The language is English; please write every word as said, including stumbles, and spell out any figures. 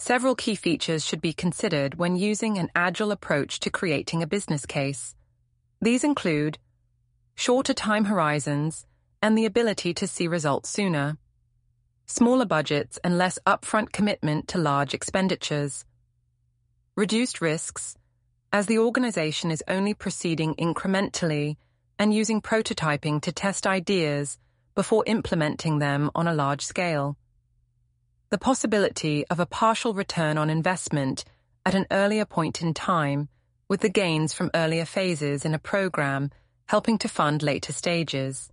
Several key features should be considered when using an agile approach to creating a business case. These include shorter time horizons and the ability to see results sooner, smaller budgets and less upfront commitment to large expenditures, reduced risks, as the organization is only proceeding incrementally and using prototyping to test ideas before implementing them on a large scale. The possibility of a partial return on investment at an earlier point in time, with the gains from earlier phases in a program helping to fund later stages.